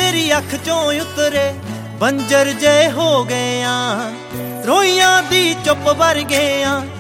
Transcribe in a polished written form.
तेरी अख चों उतरे बंजर जे हो गए आ, रोइयां दी चुप वर गए आ।